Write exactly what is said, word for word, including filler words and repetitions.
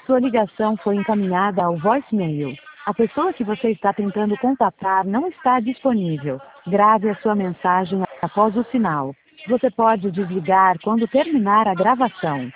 Sua ligação foi encaminhada ao voicemail. A pessoa que você está tentando contatar não está disponível. Grave a sua mensagem após o sinal. Você pode desligar quando terminar a gravação.